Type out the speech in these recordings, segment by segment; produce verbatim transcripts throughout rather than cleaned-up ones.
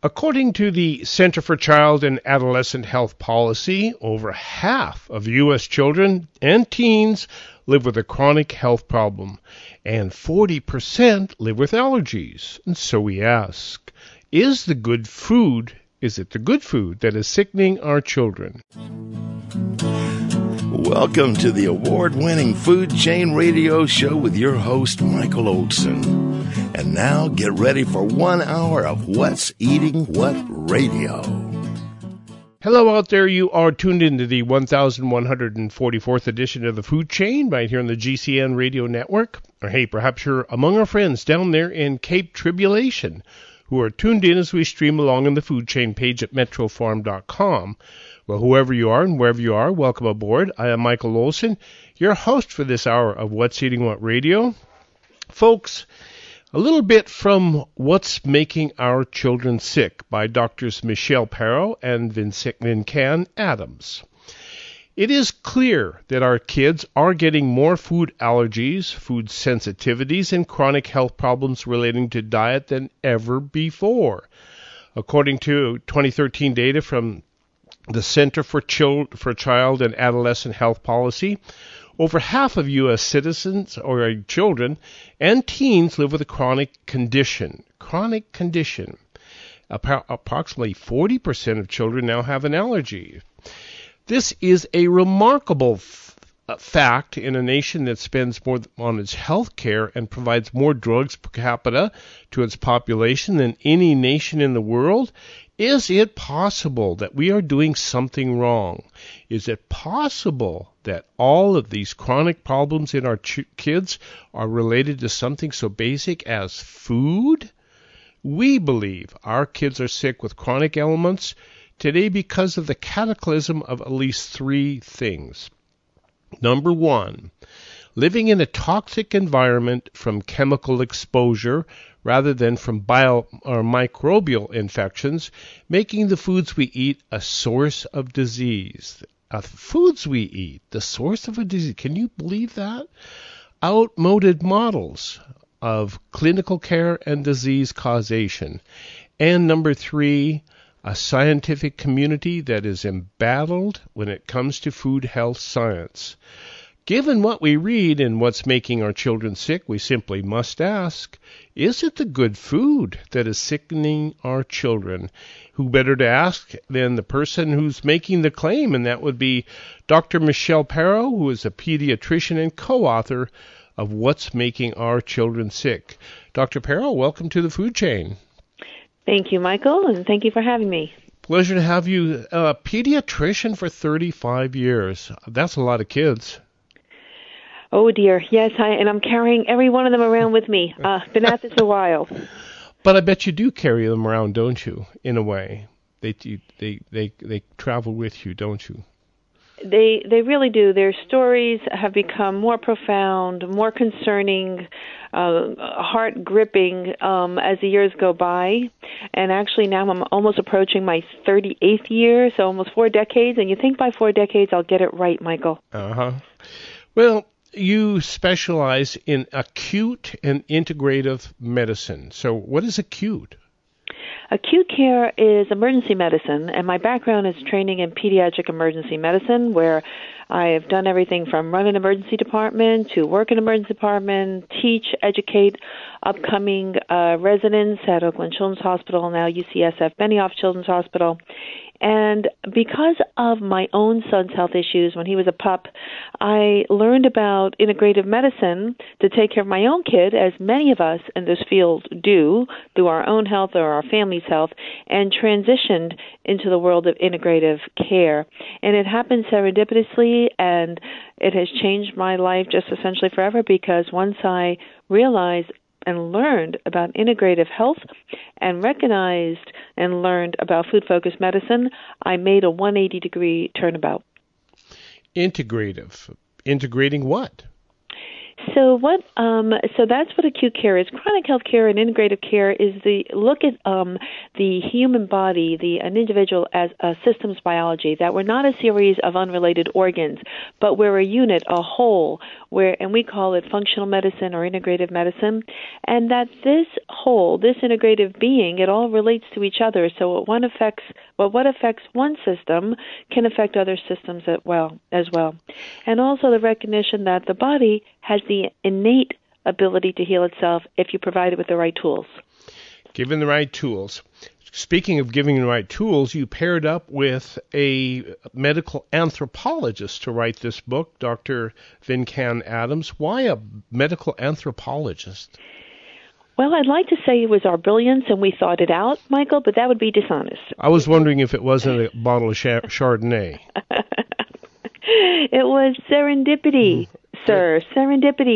According to the Center for Child and Adolescent Health Policy, over half of U S children and teens live with a chronic health problem, and forty percent live with allergies. And so we ask, is the good food, is it the good food that is sickening our children? Welcome to the award-winning Food Chain Radio Show with your host, Michael Olson. And now get ready for one hour of What's Eating What Radio. Hello out there. You are tuned into the one thousand one hundred forty-fourth edition of the Food Chain right here on the G C N Radio Network. Or hey, perhaps you're among our friends down there in Cape Tribulation who are tuned in as we stream along on the Food Chain page at metro farm dot com. Well, whoever you are and wherever you are, welcome aboard. I am Michael Olson, your host for this hour of What's Eating What Radio. Folks, a little bit from What's Making Our Children Sick by Doctors Michelle Parrow and Vincan Adams. It is clear that our kids are getting more food allergies, food sensitivities, and chronic health problems relating to diet than ever before. According to twenty thirteen data from the Center for, Chil- for Child and Adolescent Health Policy, over half of U S citizens or children and teens live with a chronic condition. Chronic condition. Appro- approximately forty percent of children now have an allergy. This is a remarkable f- fact in a nation that spends more on its health care and provides more drugs per capita to its population than any nation in the world. Is it possible that we are doing something wrong? Is it possible that all of these chronic problems in our ch- kids are related to something so basic as food? We believe our kids are sick with chronic ailments today because of the cataclysm of at least three things. Number one, living in a toxic environment from chemical exposure rather than from bio or microbial infections, making the foods we eat a source of disease. Uh, foods we eat, the source of a disease. Can you believe that? Outmoded models of clinical care and disease causation. And number three, a scientific community that is embattled when it comes to food health science. Given what we read and what's making our children sick, we simply must ask, is it the good food that is sickening our children? Who better to ask than the person who's making the claim, and that would be Doctor Michelle Parrow, who is a pediatrician and co-author of What's Making Our Children Sick. Doctor Parrow, welcome to the Food Chain. Thank you, Michael, and thank you for having me. Pleasure to have you. A pediatrician for thirty-five years. That's a lot of kids. Oh, dear. Yes, I, and I'm carrying every one of them around with me. Uh, been at this a while. But I bet you do carry them around, don't you, in a way? They they they they travel with you, don't you? They they really do. Their stories have become more profound, more concerning, uh, heart-gripping um, as the years go by. And actually now I'm almost approaching my thirty-eighth year, so almost four decades. And you think by four decades I'll get it right, Michael. Uh-huh. Well, you specialize in acute and integrative medicine. So what is acute? Acute care is emergency medicine, and my background is training in pediatric emergency medicine, where I have done everything from run an emergency department to work in an emergency department, teach, educate upcoming uh, residents at Oakland Children's Hospital, now U C S F Benioff Children's Hospital. And because of my own son's health issues when he was a pup, I learned about integrative medicine to take care of my own kid, as many of us in this field do, through our own health or our family's health, and transitioned into the world of integrative care. And it happened serendipitously, and it has changed my life just essentially forever, because once I realized and learned about integrative health and recognized and learned about food-focused medicine, I made a one hundred eighty degree turnabout. Integrative. Integrating what? So what? Um, so that's what acute care is. Chronic health care and integrative care is the look at um, the human body, the an individual as a systems biology. That we're not a series of unrelated organs, but we're a unit, a whole. Where and we call it functional medicine or integrative medicine, and that this whole, this integrative being, it all relates to each other. So what one affects, well, what affects one system can affect other systems as well. As well, and also the recognition that the body has the innate ability to heal itself if you provide it with the right tools. Given the right tools. Speaking of giving the right tools, you paired up with a medical anthropologist to write this book, Doctor Vincan Adams. Why a medical anthropologist? Well, I'd like to say it was our brilliance and we thought it out, Michael, but that would be dishonest. I was wondering if it wasn't a bottle of Chardonnay. It was serendipity, sir, serendipity.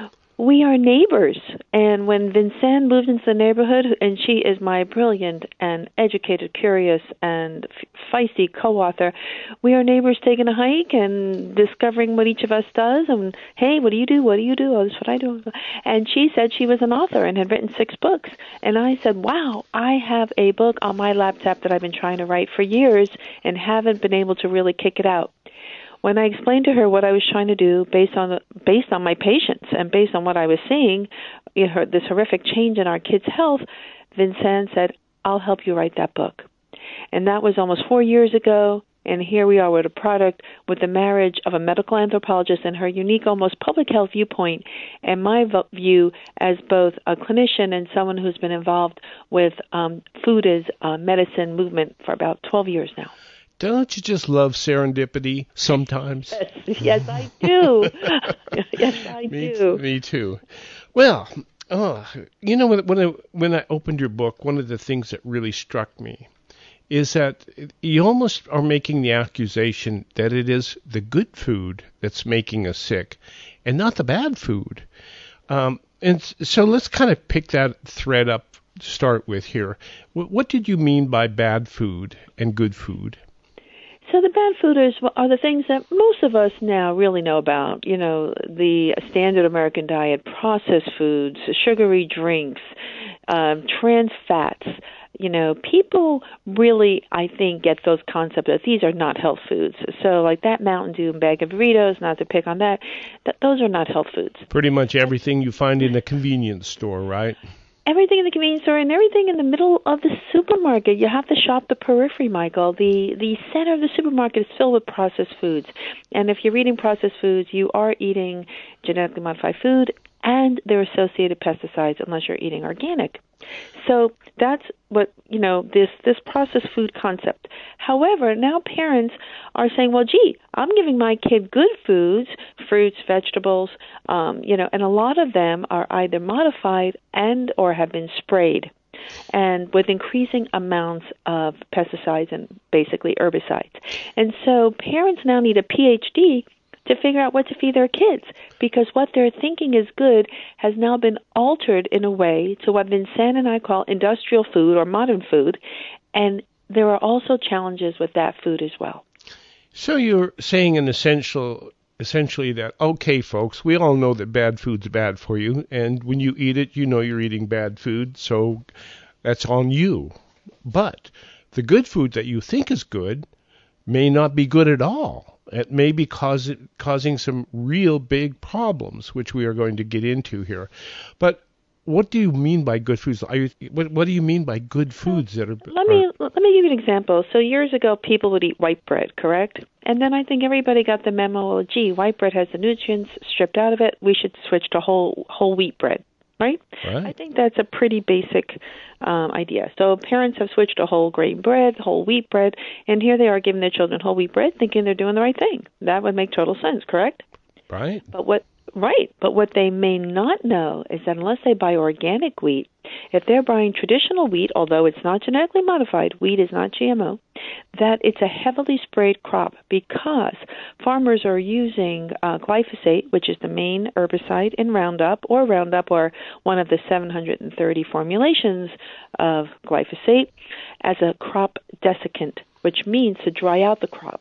We are neighbors, and when Vincennes moved into the neighborhood, and she is my brilliant and educated, curious, and feisty co-author, we are neighbors taking a hike and discovering what each of us does, and, hey, what do you do, what do you do, oh, this is what I do. And she said she was an author and had written six books, and I said, wow, I have a book on my laptop that I've been trying to write for years and haven't been able to really kick it out. When I explained to her what I was trying to do based on the, based on my patients and based on what I was seeing, you know, this horrific change in our kids' health, Vincennes said, I'll help you write that book. And that was almost four years ago, and here we are with a product with the marriage of a medical anthropologist and her unique, almost public health viewpoint, and my view as both a clinician and someone who's been involved with um, food as a medicine movement for about twelve years now. Don't you just love serendipity sometimes? Yes, yes I do. Yes, I me, do. Me too. Well, oh, you know, when, when, I, when I opened your book, one of the things that really struck me is that you almost are making the accusation that it is the good food that's making us sick and not the bad food. Um, and so let's kind of pick that thread up to start with here. What, what did you mean by bad food and good food? So the bad food is, are the things that most of us now really know about. You know, the standard American diet, processed foods, sugary drinks, um, trans fats. You know, people really, I think, get those concepts that these are not health foods. So like that Mountain Dew bag of Doritos, not to pick on that, that those are not health foods. Pretty much everything you find in a convenience store, right? Everything in the convenience store and everything in the middle of the supermarket. You have to shop the periphery, Michael. The the center of the supermarket is filled with processed foods. And if you're eating processed foods, you are eating genetically modified food and their associated pesticides unless you're eating organic. So that's what, you know, this, this processed food concept. However, now parents are saying, well, gee, I'm giving my kid good foods, fruits, vegetables, um, you know, and a lot of them are either modified and or have been sprayed, and with increasing amounts of pesticides and basically herbicides. And so parents now need a P H D to figure out what to feed their kids, because what they're thinking is good has now been altered in a way to what Vincennes and I call industrial food or modern food, and there are also challenges with that food as well. So you're saying an essential, essentially that, okay, folks, we all know that bad food's bad for you, and when you eat it, you know you're eating bad food, so that's on you. But the good food that you think is good may not be good at all. It may be cause, causing some real big problems, which we are going to get into here. But what do you mean by good foods? Are you, what, what do you mean by good foods that are? Let me are, let me give you an example. So years ago, people would eat white bread, correct? And then I think everybody got the memo. Well, gee, white bread has the nutrients stripped out of it. We should switch to whole whole wheat bread. Right? Right? I think that's a pretty basic um, idea. So parents have switched to whole grain bread, whole wheat bread, and here they are giving their children whole wheat bread, thinking they're doing the right thing. That would make total sense, correct? Right. But what right? But what they may not know is that unless they buy organic wheat, if they're buying traditional wheat, although it's not genetically modified, wheat is not G M O, that it's a heavily sprayed crop because farmers are using uh, glyphosate, which is the main herbicide in Roundup, or Roundup, or one of the seven hundred thirty formulations of glyphosate, as a crop desiccant, which means to dry out the crop.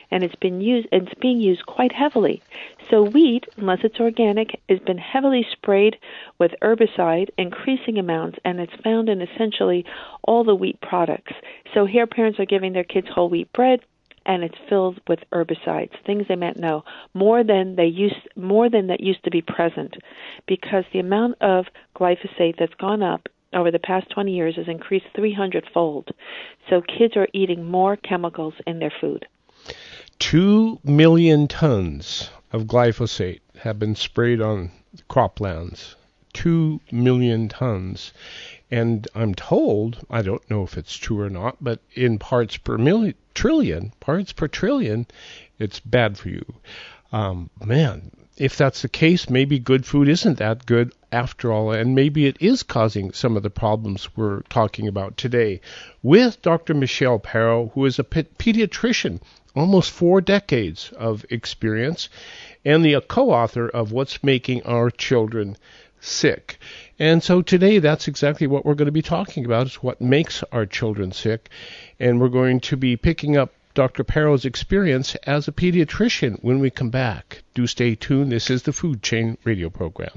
and it's been used and it's being used quite heavily. So wheat, unless it's organic, has been heavily sprayed with herbicide, increasing amounts, and it's found in essentially all the wheat products. So here parents are giving their kids whole wheat bread, and it's filled with herbicides, things they meant no, more than they used, more than that used to be present, because the amount of glyphosate that's gone up over the past twenty years has increased three hundred fold. So kids are eating more chemicals in their food. Two million tons of glyphosate have been sprayed on croplands. Two million tons. And I'm told, I don't know if it's true or not, but in parts per million, trillion, parts per trillion, it's bad for you. Um, man, if that's the case, maybe good food isn't that good after all, and maybe it is causing some of the problems we're talking about today. With Doctor Michelle Parrow, who is a pe- pediatrician, almost four decades of experience, and the co-author of What's Making Our Children Sick. And so today, that's exactly what we're going to be talking about, is what makes our children sick. And we're going to be picking up Doctor Parrow's experience as a pediatrician when we come back. Do stay tuned. This is the Food Chain Radio Program.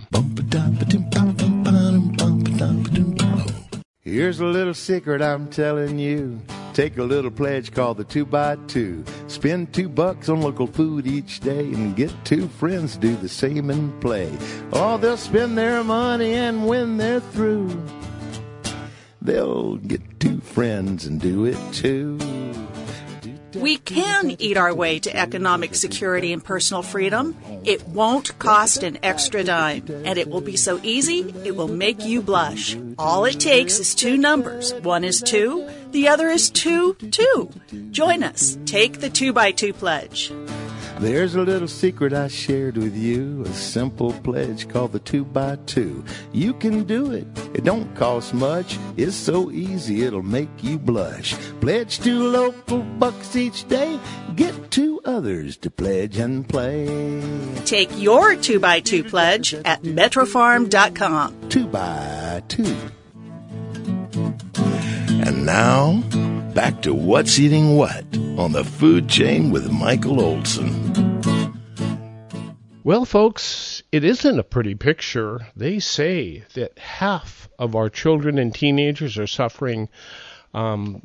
Here's a little secret I'm telling you. Take a little pledge called the two by two. Spend two bucks on local food each day and get two friends to do the same and play. Oh, they'll spend their money, and when they're through, they'll get two friends and do it too. We can eat our way to economic security and personal freedom. It won't cost an extra dime, and it will be so easy, it will make you blush. All it takes is two numbers. One is two, the other is two, two. Join us. Take the two by two pledge. There's a little secret I shared with you, a simple pledge called the two by two. You can do it. It don't cost much. It's so easy it'll make you blush. Pledge two local bucks each day. Get two others to pledge and play. Take your two by two pledge at metrofarm dot com. Two by two. And now, back to What's Eating What on the Food Chain with Michael Olson. Well, folks, it isn't a pretty picture. They say that half of our children and teenagers are suffering um,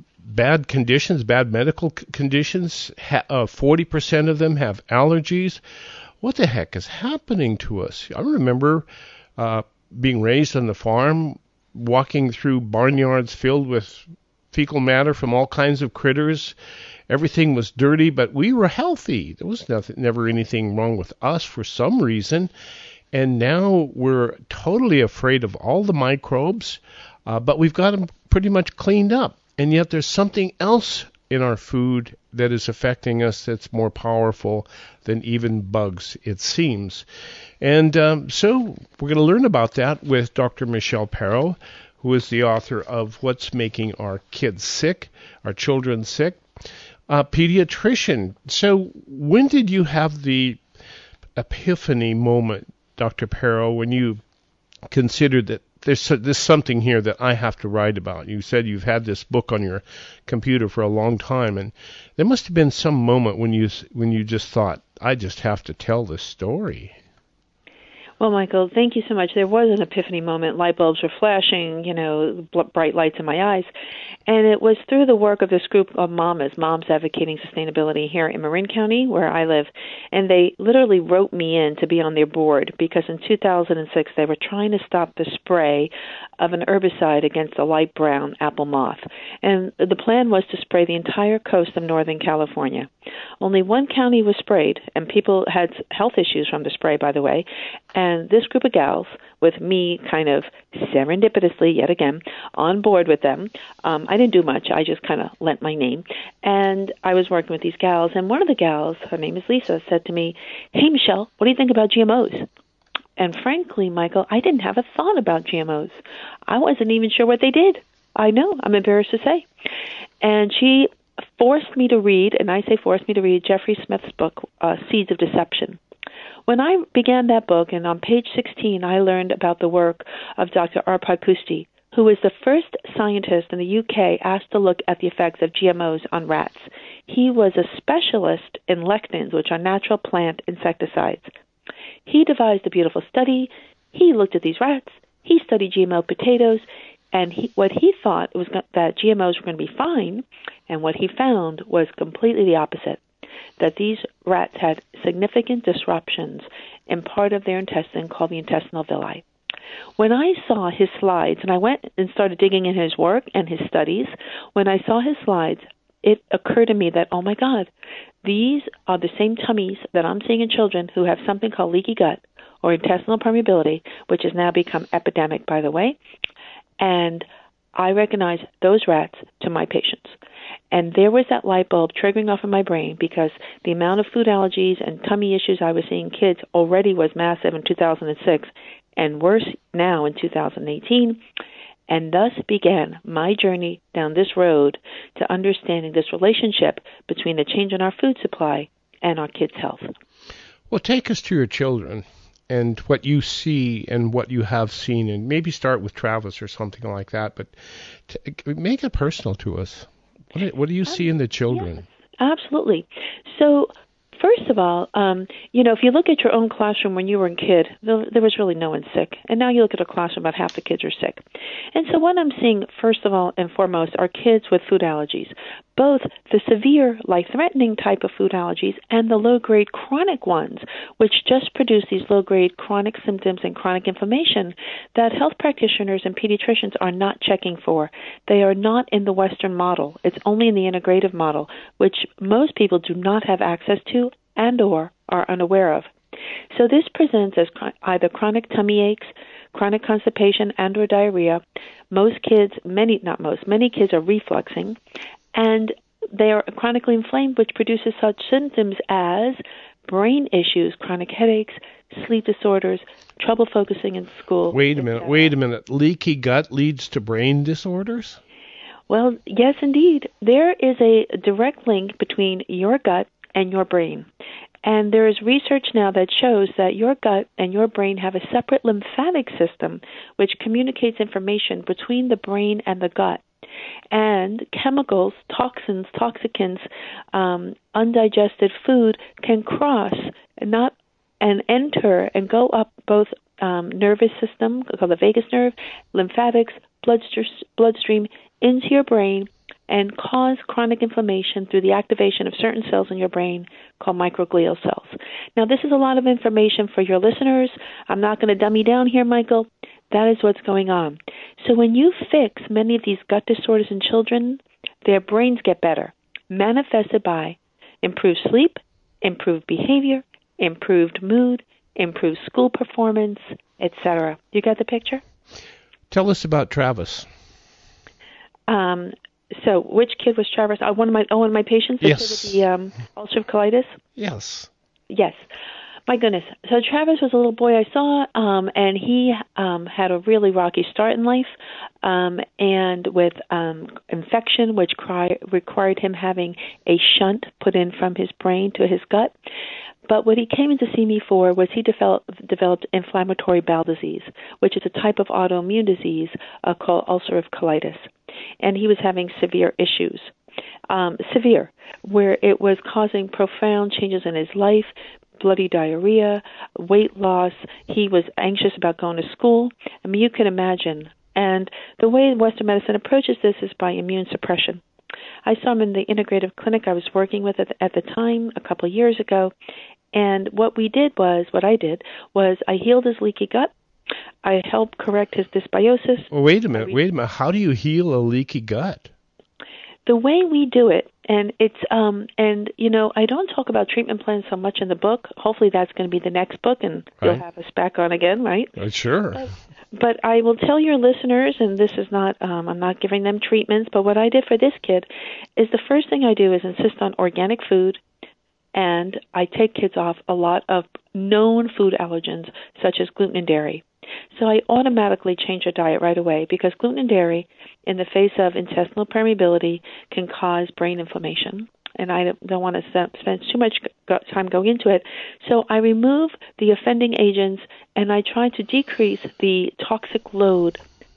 bad conditions, bad medical c- conditions. Ha- uh, forty percent of them have allergies. What the heck is happening to us? I remember uh, being raised on the farm, walking through barnyards filled with fecal matter from all kinds of critters. Everything was dirty, but we were healthy. There was nothing, never anything wrong with us for some reason. And now we're totally afraid of all the microbes, uh, but we've got them pretty much cleaned up. And yet there's something else in our food that is affecting us that's more powerful than even bugs, it seems. And um, so we're going to learn about that with Doctor Michelle Parrow, who is the author of What's Making Our Kids Sick, Our Children Sick, a pediatrician. So when did you have the epiphany moment, Doctor Parrow, when you considered that there's, there's something here that I have to write about? You said you've had this book on your computer for a long time, and there must have been some moment when you when you just thought, I just have to tell this story. Well, Michael, thank you so much. There was an epiphany moment. Light bulbs were flashing, you know, bright lights in my eyes. And it was through the work of this group of mamas, Moms Advocating Sustainability here in Marin County, where I live. And they literally wrote me in to be on their board because in two thousand six they were trying to stop the spray of an herbicide against the light brown apple moth. And the plan was to spray the entire coast of Northern California. Only one county was sprayed, and people had health issues from the spray, by the way. And this group of gals, with me kind of serendipitously, yet again, on board with them, um, I didn't do much. I just kind of lent my name. And I was working with these gals, and one of the gals, her name is Lisa, said to me, "Hey, Michelle, what do you think about G M Os?" And frankly, Michael, I didn't have a thought about G M Os. I wasn't even sure what they did. I know, I'm embarrassed to say. And she forced me to read, and I say forced me to read, Jeffrey Smith's book, uh, Seeds of Deception. When I began that book, and on page sixteen, I learned about the work of Doctor Arpad Pusztai, who was the first scientist in the U K asked to look at the effects of G M Os on rats. He was a specialist in lectins, which are natural plant insecticides. He devised a beautiful study. He looked at these rats. He studied G M O potatoes, and he, what he thought was go- that G M Os were going to be fine, and what he found was completely the opposite, that these rats had significant disruptions in part of their intestine called the intestinal villi. When I saw his slides, and I went and started digging in his work and his studies, when I saw his slides, it occurred to me that, oh my God, these are the same tummies that I'm seeing in children who have something called leaky gut or intestinal permeability, which has now become epidemic, by the way. And I recognize those rats to my patients. And there was that light bulb triggering off in my brain because the amount of food allergies and tummy issues I was seeing in kids already was massive in two thousand six and worse now in two thousand eighteen. And thus began my journey down this road to understanding this relationship between the change in our food supply and our kids' health. Well, take us to your children and what you see and what you have seen, and maybe start with Travis or something like that, but t- make it personal to us. What do, what do you see in the children? Yes, absolutely. So, first of all, um, you know, if you look at your own classroom when you were a kid, there, there was really no one sick. And now you look at a classroom, about half the kids are sick. And so what I'm seeing, first of all and foremost, are kids with food allergies, both the severe, life-threatening type of food allergies and the low-grade chronic ones, which just produce these low-grade chronic symptoms and chronic inflammation that health practitioners and pediatricians are not checking for. They are not in the Western model. It's only in the integrative model, which most people do not have access to and or are unaware of. So this presents as either chronic tummy aches, chronic constipation, and or diarrhea. Most kids, many, not most, many kids are refluxing, and they are chronically inflamed, which produces such symptoms as brain issues, chronic headaches, sleep disorders, trouble focusing in school. Wait a minute, wait a minute. Leaky gut leads to brain disorders? Well, yes, indeed. There is a direct link between your gut and your brain. And there is research now that shows that your gut and your brain have a separate lymphatic system which communicates information between the brain and the gut. And chemicals, toxins, toxicants, um, undigested food can cross and not and enter and go up both um, nervous system, called the vagus nerve, lymphatics, bloodstream, bloodstream into your brain, and cause chronic inflammation through the activation of certain cells in your brain called microglial cells. Now, this is a lot of information for your listeners. I'm not going to dummy down here, Michael. That is what's going on. So when you fix many of these gut disorders in children, their brains get better, manifested by improved sleep, improved behavior, improved mood, improved school performance, et cetera. You got the picture? Tell us about Travis. Um, so which kid was Travis? Uh, one of my oh, one of my patients yes. with the um, ulcerative colitis? Yes. Yes. My goodness. So Travis was a little boy I saw, um, and he um, had a really rocky start in life, um, and with um, infection, which cry- required him having a shunt put in from his brain to his gut. But what he came in to see me for was he developed, developed inflammatory bowel disease, which is a type of autoimmune disease uh, called ulcerative colitis. And he was having severe issues, um, severe, where it was causing profound changes in his life, bloody diarrhea, weight loss. He was anxious about going to school. I mean, you can imagine. And the way Western medicine approaches this is by immune suppression. I saw him in the integrative clinic I was working with at the, at the time, a couple of years ago. And what we did was, what I did, was I healed his leaky gut. I helped correct his dysbiosis. Well, wait a minute, wait a minute. How do you heal a leaky gut? The way we do it, and it's, um, and you know, I don't talk about treatment plans so much in the book. Hopefully that's going to be the next book, and right. You'll have us back on again, right? Uh, sure. But, but I will tell your listeners, and this is not, um, I'm not giving them treatments, but what I did for this kid is the first thing I do is insist on organic food, and I take kids off a lot of known food allergens, such as gluten and dairy. So I automatically change their diet right away because gluten and dairy, in the face of intestinal permeability, can cause brain inflammation. And I don't want to spend too much time going into it. So I remove the offending agents, and I try to decrease the toxic load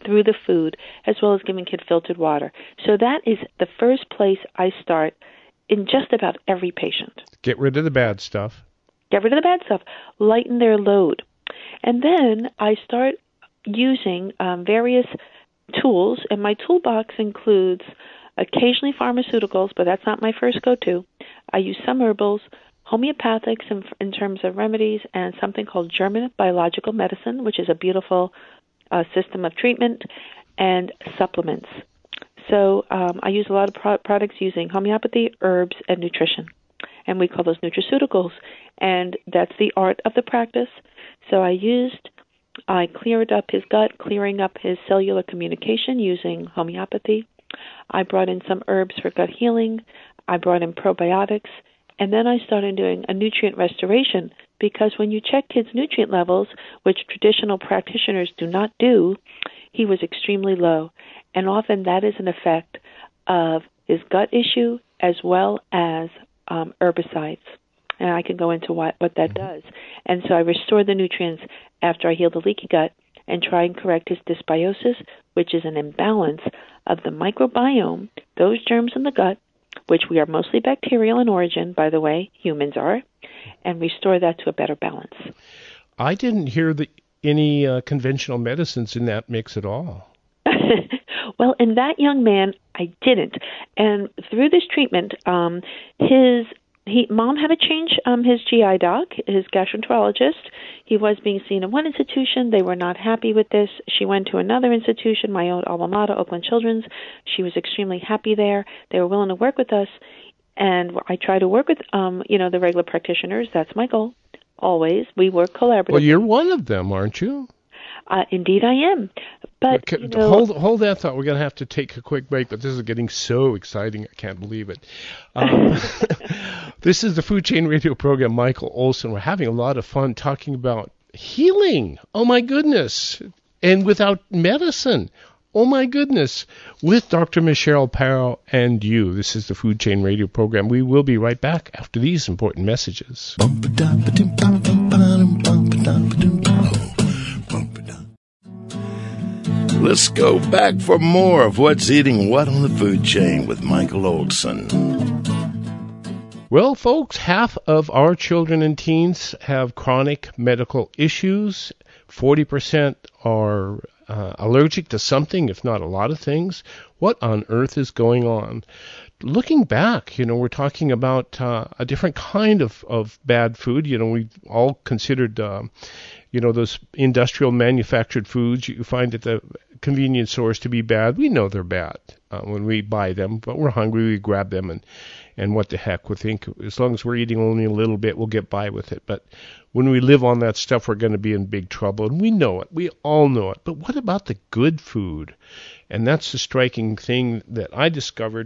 through the food, as well as giving kids filtered water. So that is the first place I start in just about every patient. Get rid of the bad stuff. Get rid of the bad stuff. Lighten their load. And then I start using um, various tools, and my toolbox includes occasionally pharmaceuticals, but that's not my first go-to. I use some herbals, homeopathics in, in terms of remedies, and something called German biological medicine, which is a beautiful uh, system of treatment, and supplements. So um, I use a lot of pro- products using homeopathy, herbs, and nutrition, and we call those nutraceuticals, and that's the art of the practice. So I used, I cleared up his gut, clearing up his cellular communication using homeopathy. I brought in some herbs for gut healing. I brought in probiotics. And then I started doing a nutrient restoration, because when you check kids' nutrient levels, which traditional practitioners do not do, he was extremely low. And often that is an effect of his gut issue as well as um, herbicides. And I can go into what, what that does. And so I restore the nutrients after I heal the leaky gut and try and correct his dysbiosis, which is an imbalance of the microbiome, those germs in the gut, which we are mostly bacterial in origin, by the way, humans are, and restore that to a better balance. I didn't hear the, any uh, conventional medicines in that mix at all. Well, in that young man, I didn't. And through this treatment, um, his he mom had to change um, his G I doc, his gastroenterologist. He was being seen in one institution. They were not happy with this. She went to another institution, my own alma mater, Oakland Children's. She was extremely happy there. They were willing to work with us. And I try to work with, um, you know, the regular practitioners. That's my goal, always. We work collaboratively. Well, you're one of them, aren't you? Uh, indeed, I am. But okay, you know, hold hold that thought. We're going to have to take a quick break, but this is getting so exciting. I can't believe it. Um, this is the Food Chain Radio program. Michael Olson. We're having a lot of fun talking about healing. Oh my goodness! And without medicine. Oh my goodness! With Doctor Michelle Parrow and you. This is the Food Chain Radio program. We will be right back after these important messages. Let's go back for more of What's Eating What on the Food Chain with Michael Olson. Well, folks, half of our children and teens have chronic medical issues. forty percent are uh, allergic to something, if not a lot of things. What on earth is going on? Looking back, you know, we're talking about uh, a different kind of, of bad food. You know, we all considered, uh, you know, those industrial manufactured foods you find at the convenience stores to be bad. We know they're bad uh, when we buy them, but we're hungry, we grab them, and, and what the heck, we think as long as we're eating only a little bit, we'll get by with it. But when we live on that stuff, we're going to be in big trouble, and we know it. We all know it. But what about the good food? And that's the striking thing that I discovered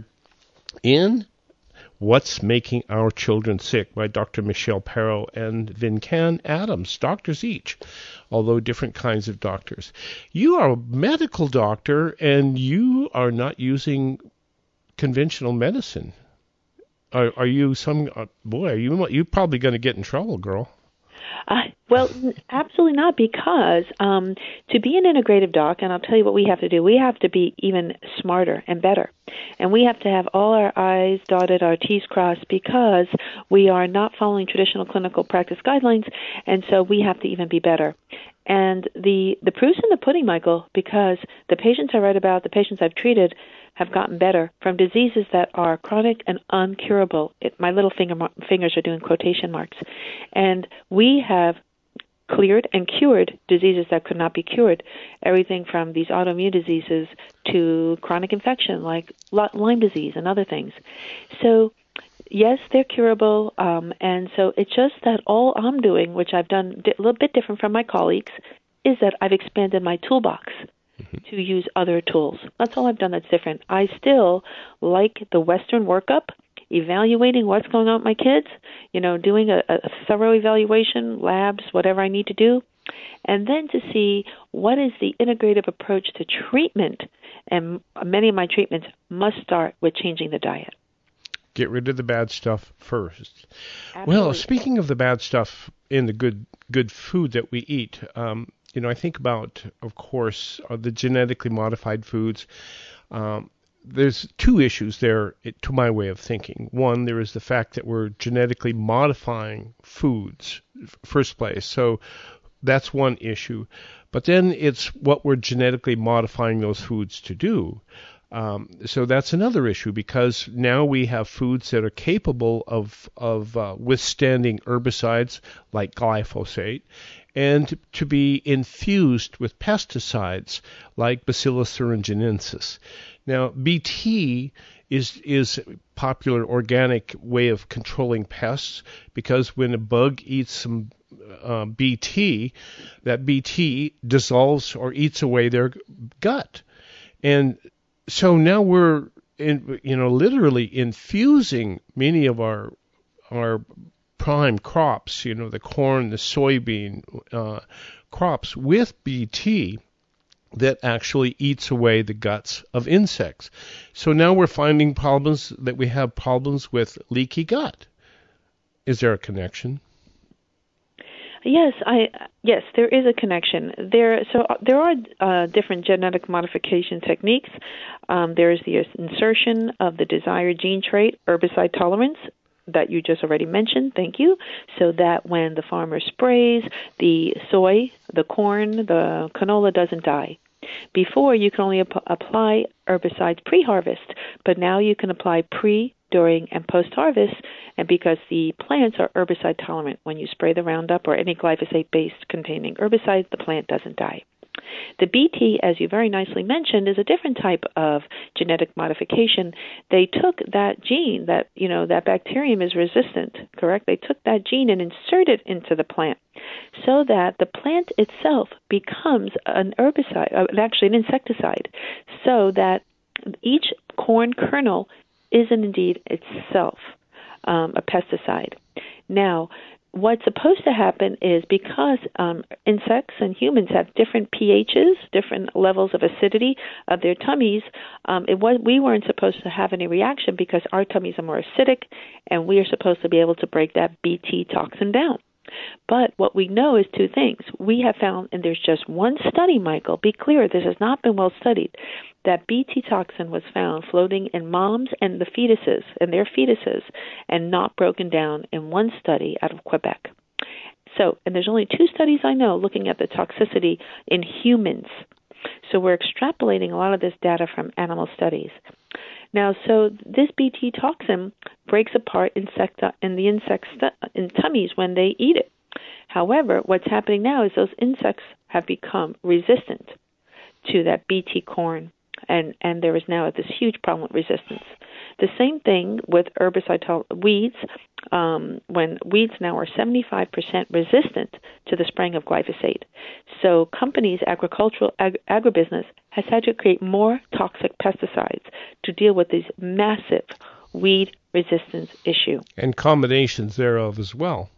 in What's Making Our Children Sick by Doctor Michelle Parrow and Vincan Adams, doctors each, although different kinds of doctors. You are a medical doctor, and you are not using conventional medicine. Are, are you some, uh, boy, are you, you're probably going to get in trouble, girl. Uh, well, absolutely not, because um, to be an integrative doc, and I'll tell you what we have to do, we have to be even smarter and better. And we have to have all our I's dotted, our T's crossed, because we are not following traditional clinical practice guidelines, and so we have to even be better. And the, the proof's in the pudding, Michael, because the patients I write about, the patients I've treated, have gotten better from diseases that are chronic and uncurable. It, my little finger fingers are doing quotation marks. And we have cleared and cured diseases that could not be cured, everything from these autoimmune diseases to chronic infection like Lyme disease and other things. So, yes, they're curable, um, and so it's just that all I'm doing, which I've done a little bit different from my colleagues, is that I've expanded my toolbox to use other tools. That's all I've done that's different. I still like the Western workup, evaluating what's going on with my kids, you know, doing a, a thorough evaluation, labs, whatever I need to do, and then to see what is the integrative approach to treatment. And many of my treatments must start with changing the diet. Get rid of the bad stuff first. Absolutely. Well, speaking of the bad stuff in the good good food that we eat, um, you know, I think about, of course, uh, the genetically modified foods. Um, there's two issues there, it, to my way of thinking. One, there is the fact that we're genetically modifying foods, f- first place. So that's one issue. But then it's what we're genetically modifying those foods to do. Um, so that's another issue, because now we have foods that are capable of of uh, withstanding herbicides like glyphosate, and to be infused with pesticides like Bacillus thuringiensis. Now, B T is is a popular organic way of controlling pests, because when a bug eats some uh, B T, that B T dissolves or eats away their gut. And so now we're, in, you know, literally infusing many of our our prime crops, you know, the corn, the soybean uh, crops, with B T that actually eats away the guts of insects. So now we're finding problems that we have problems with leaky gut. Is there a connection? Yes, I yes, there is a connection. There so there are uh, different genetic modification techniques. Um, there is the insertion of the desired gene trait, herbicide tolerance, that you just already mentioned. Thank you. So that when the farmer sprays, the soy, the corn, the canola doesn't die. Before, you can only ap- apply herbicides pre-harvest, but now you can apply pre, during, and post-harvest, and because the plants are herbicide tolerant, when you spray the Roundup or any glyphosate-based containing herbicide, the plant doesn't die. The B T, as you very nicely mentioned, is a different type of genetic modification. They took that gene, that, you know, that bacterium is resistant, correct? They took that gene and inserted it into the plant so that the plant itself becomes an herbicide, uh, actually an insecticide, so that each corn kernel is indeed itself um, a pesticide. Now, what's supposed to happen is, because um, insects and humans have different pHs, different levels of acidity of their tummies, um, it was, we weren't supposed to have any reaction because our tummies are more acidic, and we are supposed to be able to break that B T toxin down. But what we know is two things. We have found, and there's just one study, Michael, be clear, this has not been well studied, that B T toxin was found floating in moms and the fetuses, and their fetuses, and not broken down in one study out of Quebec. So, and there's only two studies I know looking at the toxicity in humans. So we're extrapolating a lot of this data from animal studies. Now, so this B T toxin breaks apart insect in the insects' in tummies when they eat it. However, what's happening now is those insects have become resistant to that B T corn, and, and there is now this huge problem with resistance. The same thing with herbicide to- weeds. Um, when weeds now are seventy-five percent resistant to the spraying of glyphosate. So companies, agricultural, ag- agribusiness, has had to create more toxic pesticides to deal with this massive weed resistance issue. And combinations thereof as well.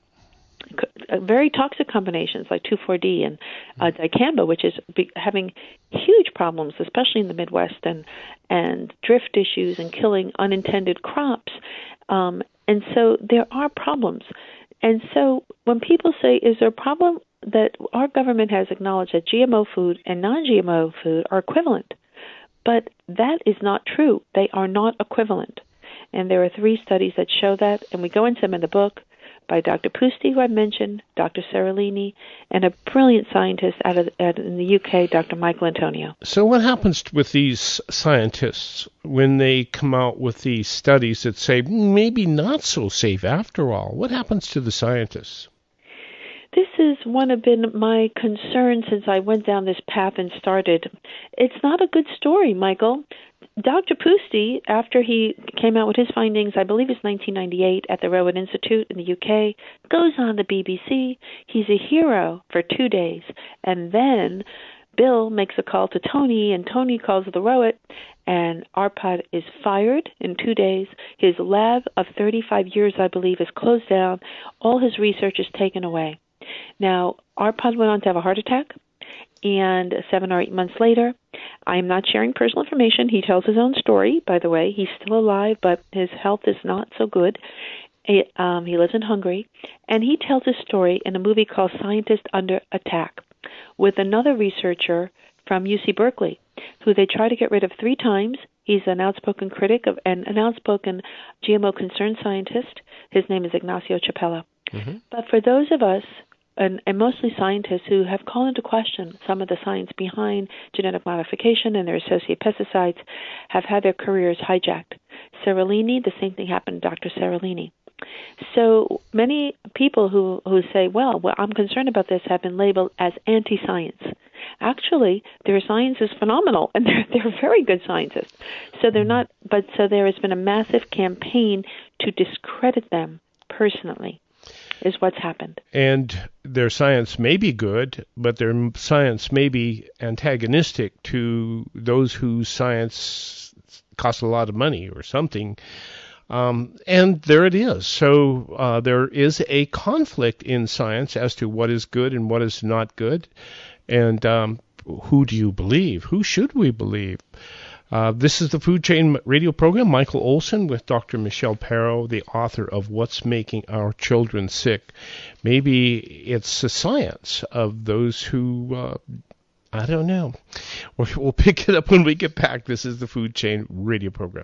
Very toxic combinations like two four D and uh, dicamba, which is be- having huge problems, especially in the Midwest, and, and drift issues and killing unintended crops. Um, and so there are problems. And so when people say, is there a problem, that our government has acknowledged that G M O food and non-G M O food are equivalent. But that is not true. They are not equivalent. And there are three studies that show that, and we go into them in the book, by Doctor Pusti, who I mentioned, Doctor Seralini, and a brilliant scientist out of out in the U K, Doctor Michael Antonio. So what happens with these scientists when they come out with these studies that say maybe not so safe after all? What happens to the scientists? This has one of been my concerns since I went down this path and started. It's not a good story, Michael. Doctor Pusti, after he came out with his findings, I believe it's nineteen ninety-eight, at the Rowan Institute in the U K, goes on the B B C. He's a hero for two days. And then Bill makes a call to Tony, and Tony calls the Rowett, and Arpad is fired in two days. His lab of thirty-five years, I believe, is closed down. All his research is taken away. Now, Arpad went on to have a heart attack, and seven or eight months later, I am not sharing personal information. He tells his own story, by the way. He's still alive, but his health is not so good. It, um, he lives in Hungary, and he tells his story in a movie called Scientist Under Attack. with another researcher from U C Berkeley, who they tried to get rid of three times. He's an outspoken critic of, and an outspoken G M O concerned scientist. His name is Ignacio Chapela. Mm-hmm. But for those of us, and, and mostly scientists, who have called into question some of the science behind genetic modification and their associated pesticides, have had their careers hijacked. Seralini, the same thing happened to Doctor Seralini. So many people who, who say, well, well, I'm concerned about this, have been labeled as anti-science. Actually, their science is phenomenal, and they're, they're very good scientists. So they're not, but so there has been a massive campaign to discredit them personally, is what's happened. And their science may be good, but their science may be antagonistic to those whose science costs a lot of money or something. Um, and there it is. So uh, there is a conflict in science as to what is good and what is not good. And um, who do you believe? Who should we believe? Uh, this is the Food Chain Radio Program. Michael Olson with Doctor Michelle Parrow, the author of What's Making Our Children Sick. Maybe it's the science of those who, uh, I don't know. We'll, we'll pick it up when we get back. This is the Food Chain Radio Program.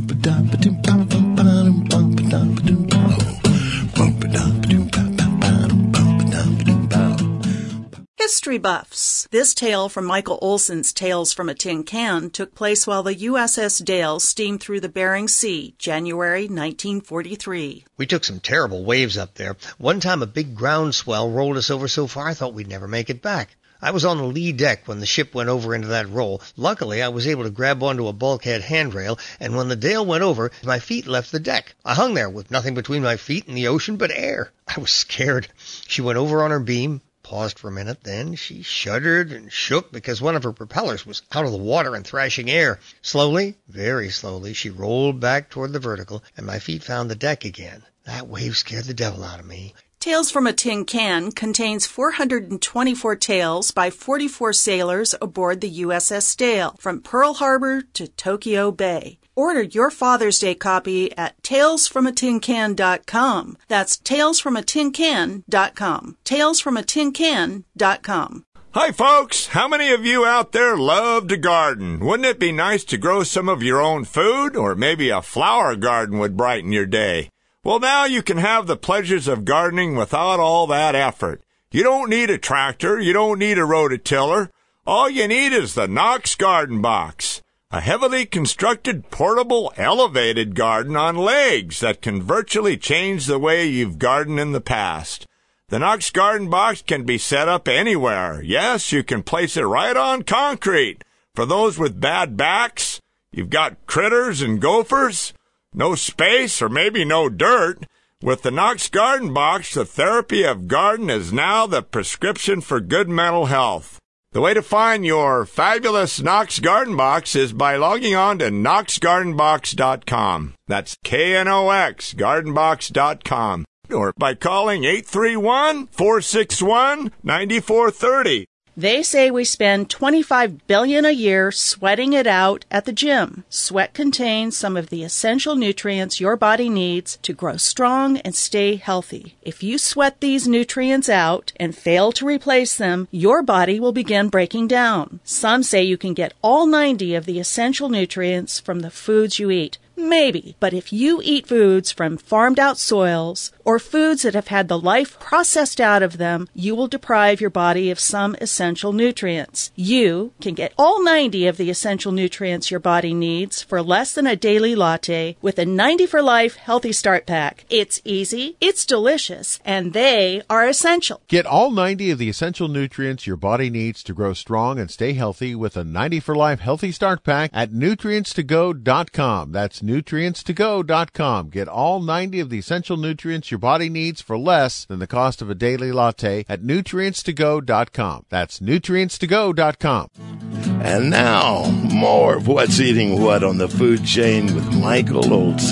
History buffs. This tale from Michael Olson's Tales from a Tin Can took place while the U S S Dale steamed through the Bering Sea, January nineteen forty-three. We took some terrible waves up there. One time a big groundswell rolled us over so far I thought we'd never make it back. I was on the lee deck when the ship went over into that roll. Luckily, I was able to grab onto a bulkhead handrail, and when the Dale went over, my feet left the deck. I hung there with nothing between my feet and the ocean but air. I was scared. She went over on her beam, paused for a minute, then she shuddered and shook because one of her propellers was out of the water and thrashing air. Slowly, very slowly, she rolled back toward the vertical, and my feet found the deck again. That wave scared the devil out of me. Tales from a Tin Can contains four hundred twenty-four tales by forty-four sailors aboard the U S S Dale, from Pearl Harbor to Tokyo Bay. Order your Father's Day copy at tales from a tin can dot com. That's tales from a tin can dot com. tales from a tin can dot com. Hi, folks. How many of you out there love to garden? Wouldn't it be nice to grow some of your own food? Or maybe a flower garden would brighten your day. Well, now you can have the pleasures of gardening without all that effort. You don't need a tractor. You don't need a rototiller. All you need is the Knox Garden Box, a heavily constructed, portable, elevated garden on legs that can virtually change the way you've gardened in the past. The Knox Garden Box can be set up anywhere. Yes, you can place it right on concrete. For those with bad backs, you've got critters and gophers, no space, or maybe no dirt. With the Knox Garden Box, the therapy of garden is now the prescription for good mental health. The way to find your fabulous Knox Garden Box is by logging on to knox garden box dot com. That's K N O X, garden box dot com. Or by calling eight three one, four six one, nine four three zero. They say we spend twenty-five billion dollars a year sweating it out at the gym. Sweat contains some of the essential nutrients your body needs to grow strong and stay healthy. If you sweat these nutrients out and fail to replace them, your body will begin breaking down. Some say you can get all ninety of the essential nutrients from the foods you eat. Maybe, but if you eat foods from farmed-out soils or foods that have had the life processed out of them, you will deprive your body of some essential nutrients. You can get all ninety of the essential nutrients your body needs for less than a daily latte with a ninety for Life Healthy Start Pack. It's easy, it's delicious, and they are essential. Get all ninety of the essential nutrients your body needs to grow strong and stay healthy with a ninety for Life Healthy Start Pack at nutrients to go dot com. That's nutrients to go dot com. Get all ninety of the essential nutrients your body needs for less than the cost of a daily latte at nutrients to go dot com. That's nutrients to go dot com. And now, more of What's Eating What on the Food Chain with Michael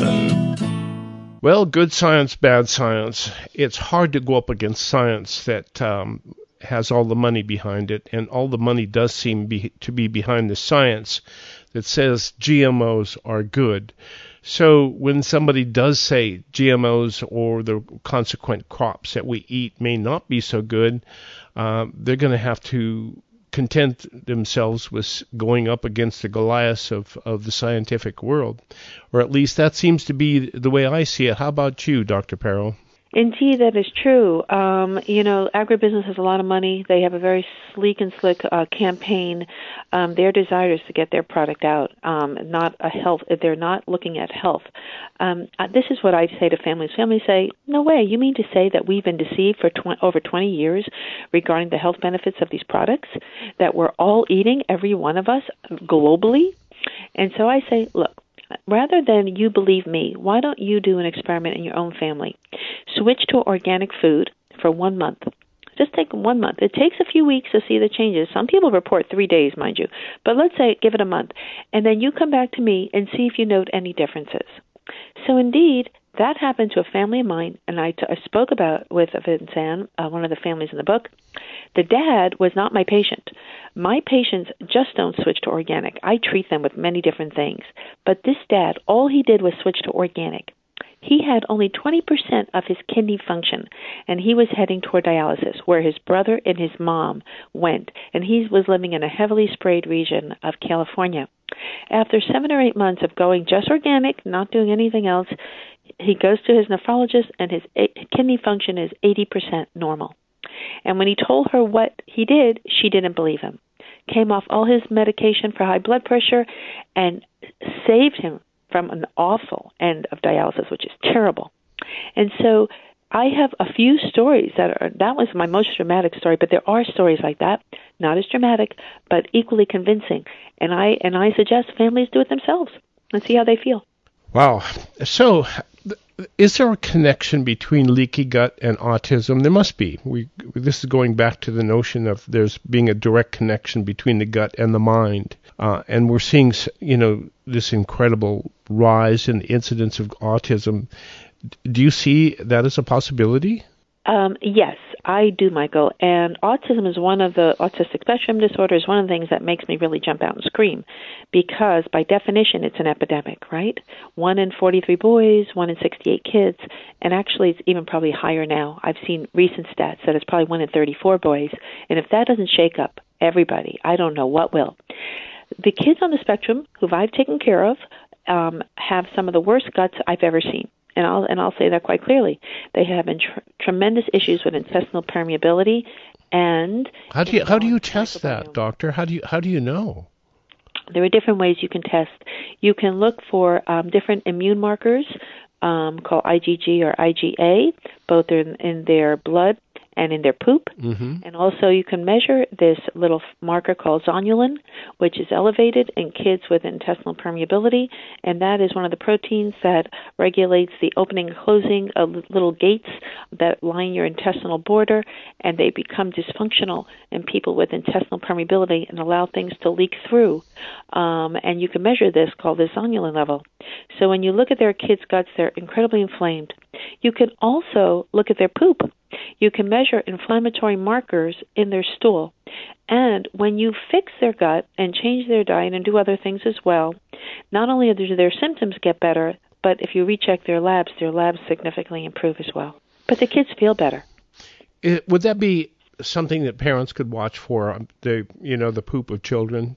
Olson. Well, good science, bad science. It's hard to go up against science that um, has all the money behind it, and all the money does seem be, to be behind the science that says G M Os are good. So when somebody does say G M Os or the consequent crops that we eat may not be so good, uh, they're going to have to content themselves with going up against the Goliaths of, of the scientific world. Or at least that seems to be the way I see it. How about you, Doctor Pero? Indeed, that is true. Um, you know, agribusiness has a lot of money. They have a very sleek and slick uh, campaign. Um, their desire is to get their product out, um, not a health. They're not looking at health. Um, uh, this is what I say to families. Families say, no way, you mean to say that we've been deceived for tw- over twenty years regarding the health benefits of these products, that we're all eating, every one of us, globally? And so I say, look, rather than you believe me, why don't you do an experiment in your own family? Switch to organic food for one month. Just take one month. It takes a few weeks to see the changes. Some people report three days, mind you. But let's say give it a month. And then you come back to me and see if you note any differences. So indeed, that happened to a family of mine, and I, t- I spoke about with Vincent, uh, one of the families in the book. The dad was not my patient. My patients just don't switch to organic. I treat them with many different things. But this dad, all he did was switch to organic. He had only twenty percent of his kidney function, and he was heading toward dialysis, where his brother and his mom went, and he was living in a heavily sprayed region of California. After seven or eight months of going just organic, not doing anything else, he goes to his nephrologist, and his kidney function is eighty percent normal. And when he told her what he did, she didn't believe him. Came off all his medication for high blood pressure and saved him from an awful end of dialysis, which is terrible. And so I have a few stories that are, that was my most dramatic story, but there are stories like that, not as dramatic, but equally convincing. And I and I suggest families do it themselves and see how they feel. Wow. So is there a connection between leaky gut and autism? There must be. We this is going back to the notion of there's being a direct connection between the gut and the mind. Uh, and we're seeing, you know, this incredible rise in the incidence of autism. Do you see that as a possibility? Um, yes, I do, Michael. And autism is one of the autistic spectrum disorders, one of the things that makes me really jump out and scream, because by definition it's an epidemic, right? One in forty-three boys, one in sixty-eight kids, and actually it's even probably higher now. I've seen recent stats that it's probably one in thirty-four boys, and if that doesn't shake up everybody, I don't know what will. The kids on the spectrum who I've taken care of um, have some of the worst guts I've ever seen. And I'll and I'll say that quite clearly. They have been tr- tremendous issues with intestinal permeability, and how do you how do you test that, doctor? How do you how do you know? There are different ways you can test. You can look for um, different immune markers um, called I G G or I G A, both in, in their blood and in their poop. Mm-hmm. And also you can measure this little marker called zonulin, which is elevated in kids with intestinal permeability, and that is one of the proteins that regulates the opening and closing of little gates that line your intestinal border, and they become dysfunctional in people with intestinal permeability and allow things to leak through. Um, and you can measure this, called the zonulin level. So when you look at their kids' guts, they're incredibly inflamed. You can also look at their poop. You can measure inflammatory markers in their stool. And when you fix their gut and change their diet and do other things as well, not only do their symptoms get better, but if you recheck their labs, their labs significantly improve as well. But the kids feel better. It, would that be something that parents could watch for, um, the you know, the poop of children?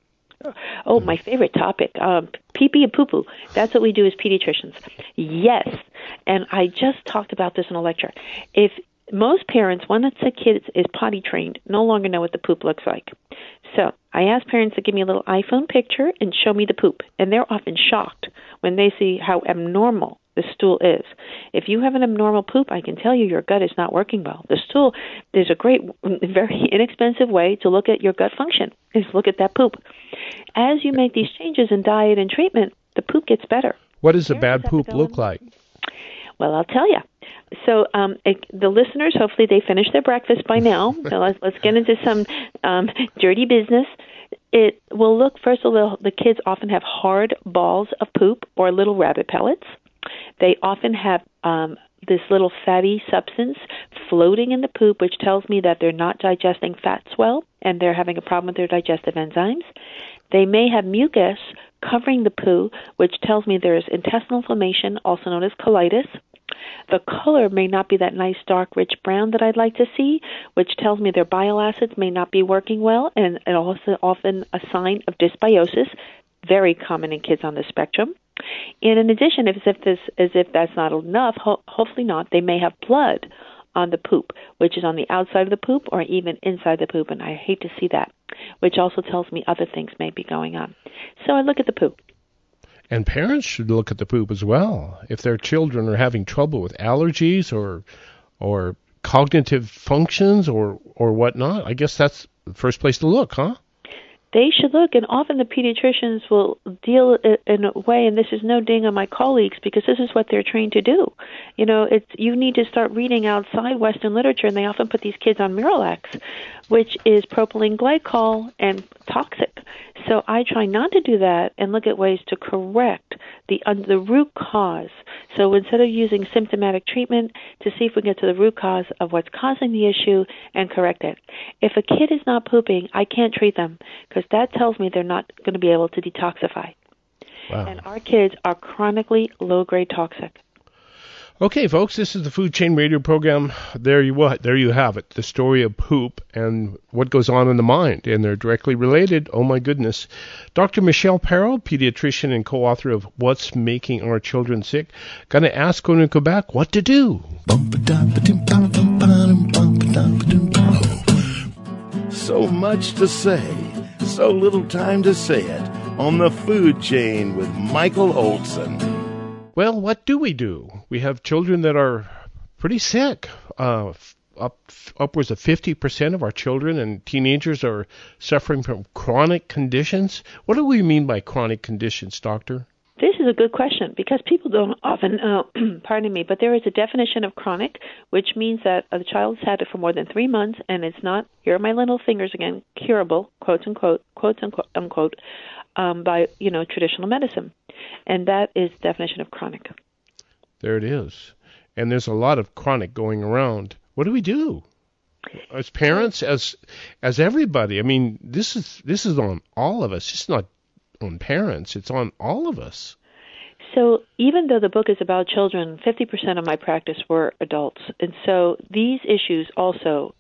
Oh, my favorite topic, um, pee-pee and poo-poo. That's what we do as pediatricians. Yes, and I just talked about this in a lecture. If most parents, once a kid is potty trained, no longer know what the poop looks like. So I ask parents to give me a little iPhone picture and show me the poop, and they're often shocked when they see how abnormal the stool is. If you have an abnormal poop, I can tell you your gut is not working well. The stool, there's a great, very inexpensive way to look at your gut function, is look at that poop. As you make these changes in diet and treatment, the poop gets better. What does a bad poop look like? Well, I'll tell you. So um, it, the listeners, hopefully they finished their breakfast by now. So let's, let's get into some um, dirty business. It will look, first of all, the kids often have hard balls of poop or little rabbit pellets. They often have um, this little fatty substance floating in the poop, which tells me that they're not digesting fats well, and they're having a problem with their digestive enzymes. They may have mucus covering the poo, which tells me there's intestinal inflammation, also known as colitis. The color may not be that nice, dark, rich brown that I'd like to see, which tells me their bile acids may not be working well, and, and also often a sign of dysbiosis, very common in kids on the spectrum. And in addition, as if this, as if that's not enough, ho- hopefully not, they may have blood on the poop, which is on the outside of the poop or even inside the poop, and I hate to see that, which also tells me other things may be going on. So I look at the poop. And parents should look at the poop as well. If their children are having trouble with allergies or or cognitive functions or, or whatnot, I guess that's the first place to look, huh? They should look, and often the pediatricians will deal in a way, and this is no ding on my colleagues, because this is what they're trained to do. You know, it's you need to start reading outside Western literature, and they often put these kids on Miralax, which is propylene glycol and toxic. So I try not to do that and look at ways to correct the uh, the root cause. So instead of using symptomatic treatment, to see if we get to the root cause of what's causing the issue and correct it. If a kid is not pooping, I can't treat them because that tells me they're not going to be able to detoxify. Wow. And our kids are chronically low-grade toxic. Okay, folks, this is the Food Chain Radio program. There you what? There you have it. The story of poop and what goes on in the mind, and they're directly related. Oh my goodness, Doctor Michelle Perro, pediatrician and co-author of What's Making Our Children Sick, gonna ask when we go back what to do. So much to say, so little time to say it on the Food Chain with Michael Olson. Well, what do we do? We have children that are pretty sick. Uh, up upwards of fifty percent of our children and teenagers are suffering from chronic conditions. What do we mean by chronic conditions, doctor? This is a good question because people don't often, uh, pardon me, but there is a definition of chronic, which means that the child's had it for more than three months and it's not, here are my little fingers again, curable, quotes unquote, quotes unquote, unquote, um, by, you know, traditional medicine. And that is the definition of chronic. There it is. And there's a lot of chronic going around. What do we do? As parents, as as everybody, I mean, this is this is on all of us. It's not on parents. It's on all of us. So even though the book is about children, fifty percent of my practice were adults. And so these issues also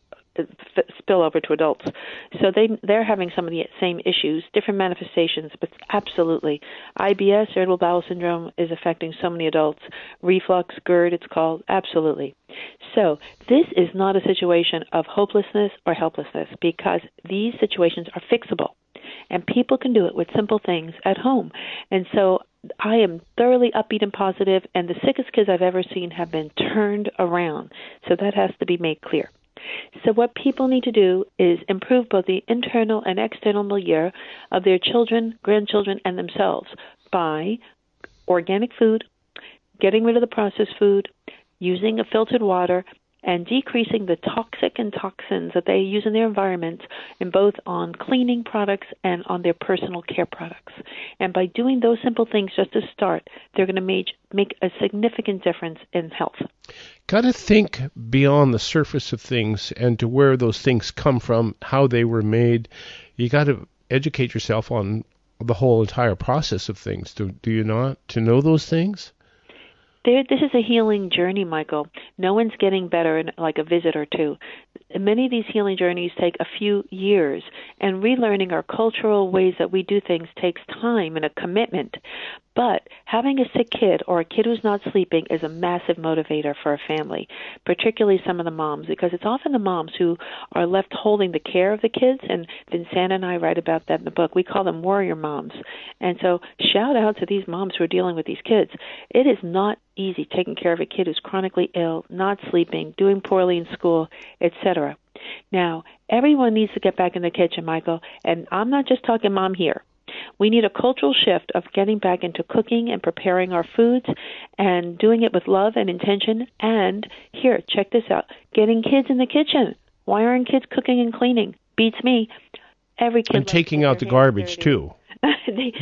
spill over to adults. So they, they're having some of the same issues, different manifestations, but absolutely. I B S, irritable bowel syndrome, is affecting so many adults. Reflux, GERD, it's called, absolutely. So this is not a situation of hopelessness or helplessness because these situations are fixable. And people can do it with simple things at home. And so I am thoroughly upbeat and positive, and the sickest kids I've ever seen have been turned around. So that has to be made clear. So what people need to do is improve both the internal and external milieu of their children, grandchildren, and themselves by organic food, getting rid of the processed food, using a filtered water, and decreasing the toxic and toxins that they use in their environment, in both on cleaning products and on their personal care products. And by doing those simple things just to start, they're going to make, make a significant difference in health. Got to think beyond the surface of things and to where those things come from, how they were made. You got to educate yourself on the whole entire process of things. Do, do you not? To know those things? There, this is a healing journey, Michael. No one's getting better in like a visit or two. Many of these healing journeys take a few years, and relearning our cultural ways that we do things takes time and a commitment. But having a sick kid or a kid who's not sleeping is a massive motivator for a family, particularly some of the moms, because it's often the moms who are left holding the care of the kids, and Vincent and I write about that in the book. We call them warrior moms. And so shout out to these moms who are dealing with these kids. It is not easy taking care of a kid who's chronically ill, not sleeping, doing poorly in school, et cetera. Now, everyone needs to get back in the kitchen, Michael, and I'm not just talking mom here. We need a cultural shift of getting back into cooking and preparing our foods and doing it with love and intention. And here, check this out, getting kids in the kitchen. Why aren't kids cooking and cleaning? Beats me. Every kid and taking out the garbage, too. they, kids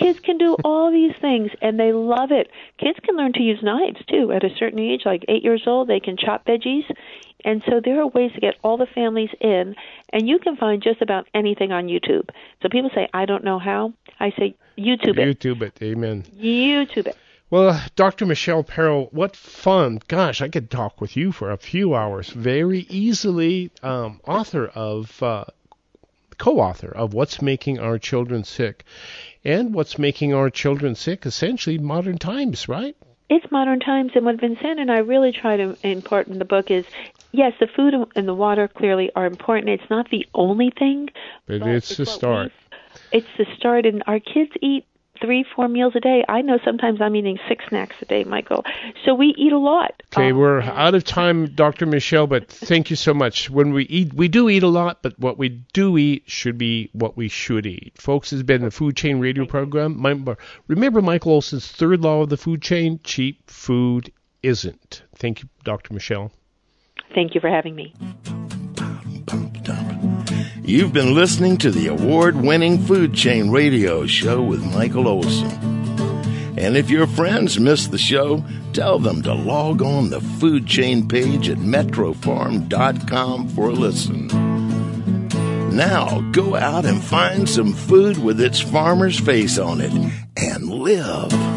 kids can do all these things, and they love it. Kids can learn to use knives, too, at a certain age, like eight years old. They can chop veggies. And so there are ways to get all the families in, and you can find just about anything on YouTube. So people say, I don't know how. I say, YouTube it. YouTube it. Amen. YouTube it. Well, Doctor Michelle Perro, what fun. Gosh, I could talk with you for a few hours. Very easily um, author of, uh, co-author of What's Making Our Children Sick. And what's making our children sick, essentially modern times, right? It's modern times, and what Vincent and I really try to impart in the book is, yes, the food and the water clearly are important. It's not the only thing. But, but it's, it's the start. It's the start, and our kids eat three, four meals a day. I know sometimes I'm eating six snacks a day, Michael. So we eat a lot. Okay, um, we're out of time, Doctor Michelle, but thank you so much. When we eat, we do eat a lot, but what we do eat should be what we should eat. Folks, this has been the Food Chain Radio Program. Remember Michael Olson's third law of the food chain? Cheap food isn't. Thank you, Doctor Michelle. Thank you for having me. You've been listening to the award-winning Food Chain Radio Show with Michael Olson. And if your friends missed the show, tell them to log on the Food Chain page at metro farm dot com for a listen. Now, go out and find some food with its farmer's face on it and live.